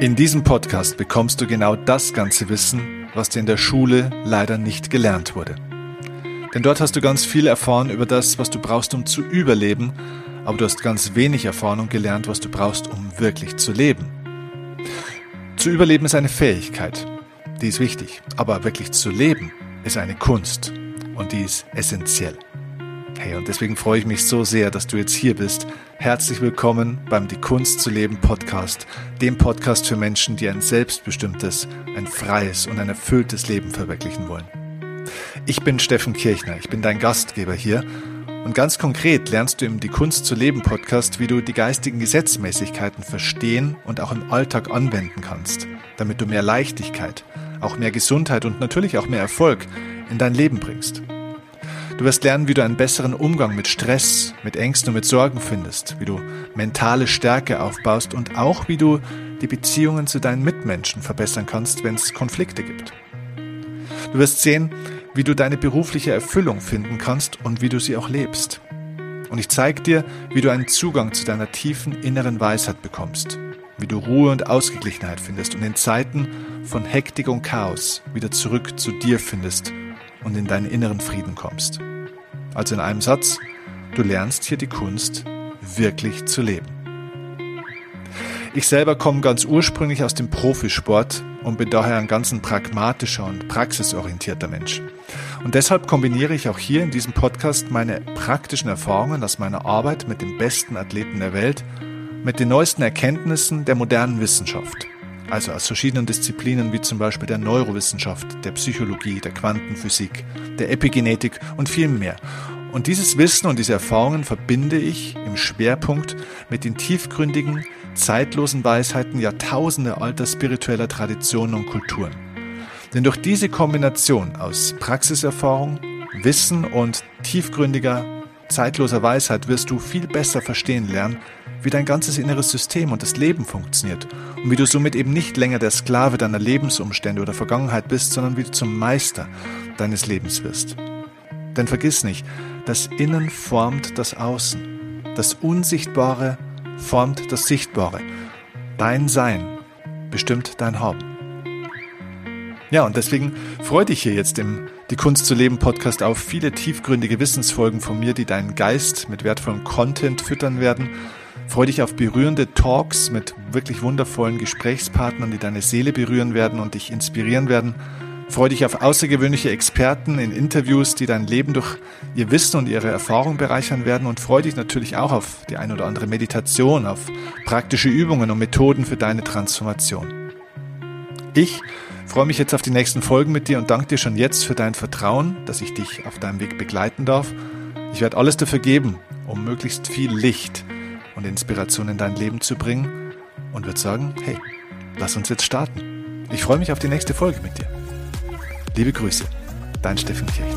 In diesem Podcast bekommst du genau das ganze Wissen, was dir in der Schule leider nicht gelernt wurde. Denn dort hast du ganz viel erfahren über das, was du brauchst, um zu überleben, aber du hast ganz wenig erfahren und gelernt, was du brauchst, um wirklich zu leben. Zu überleben ist eine Fähigkeit, die ist wichtig, aber wirklich zu leben ist eine Kunst und die ist essentiell. Hey, und deswegen freue ich mich so sehr, dass du jetzt hier bist. Herzlich willkommen beim Die Kunst zu leben Podcast, dem Podcast für Menschen, die ein selbstbestimmtes, ein freies und ein erfülltes Leben verwirklichen wollen. Ich bin Steffen Kirchner, ich bin dein Gastgeber hier und ganz konkret lernst du im Die Kunst zu leben Podcast, wie du die geistigen Gesetzmäßigkeiten verstehen und auch im Alltag anwenden kannst, damit du mehr Leichtigkeit, auch mehr Gesundheit und natürlich auch mehr Erfolg in dein Leben bringst. Du wirst lernen, wie du einen besseren Umgang mit Stress, mit Ängsten und mit Sorgen findest, wie du mentale Stärke aufbaust und auch wie du die Beziehungen zu deinen Mitmenschen verbessern kannst, wenn es Konflikte gibt. Du wirst sehen, wie du deine berufliche Erfüllung finden kannst und wie du sie auch lebst. Und ich zeige dir, wie du einen Zugang zu deiner tiefen inneren Weisheit bekommst, wie du Ruhe und Ausgeglichenheit findest und in Zeiten von Hektik und Chaos wieder zurück zu dir findest und in deinen inneren Frieden kommst. Also in einem Satz, du lernst hier die Kunst, wirklich zu leben. Ich selber komme ganz ursprünglich aus dem Profisport und bin daher ein ganz pragmatischer und praxisorientierter Mensch. Und deshalb kombiniere ich auch hier in diesem Podcast meine praktischen Erfahrungen aus meiner Arbeit mit den besten Athleten der Welt, mit den neuesten Erkenntnissen der modernen Wissenschaft. Also aus verschiedenen Disziplinen wie zum Beispiel der Neurowissenschaft, der Psychologie, der Quantenphysik, der Epigenetik und viel mehr. Und dieses Wissen und diese Erfahrungen verbinde ich im Schwerpunkt mit den tiefgründigen, zeitlosen Weisheiten Jahrtausende alter spiritueller Traditionen und Kulturen. Denn durch diese Kombination aus Praxiserfahrung, Wissen und tiefgründiger, zeitloser Weisheit wirst du viel besser verstehen lernen, wie dein ganzes inneres System und das Leben funktioniert und wie du somit eben nicht länger der Sklave deiner Lebensumstände oder Vergangenheit bist, sondern wie du zum Meister deines Lebens wirst. Denn vergiss nicht, das Innen formt das Außen. Das Unsichtbare formt das Sichtbare. Dein Sein bestimmt dein Haben. Ja, und deswegen freue dich hier jetzt im Die Kunst zu leben Podcast auf viele tiefgründige Wissensfolgen von mir, die deinen Geist mit wertvollem Content füttern werden. Freue dich auf berührende Talks mit wirklich wundervollen Gesprächspartnern, die deine Seele berühren werden und dich inspirieren werden. Freue dich auf außergewöhnliche Experten in Interviews, die dein Leben durch ihr Wissen und ihre Erfahrung bereichern werden. Und freue dich natürlich auch auf die ein oder andere Meditation, auf praktische Übungen und Methoden für deine Transformation. Ich freue mich jetzt auf die nächsten Folgen mit dir und danke dir schon jetzt für dein Vertrauen, dass ich dich auf deinem Weg begleiten darf. Ich werde alles dafür geben, um möglichst viel Licht und Inspiration in dein Leben zu bringen und würde sagen, hey, lass uns jetzt starten. Ich freue mich auf die nächste Folge mit dir. Liebe Grüße, dein Steffen Kirchner.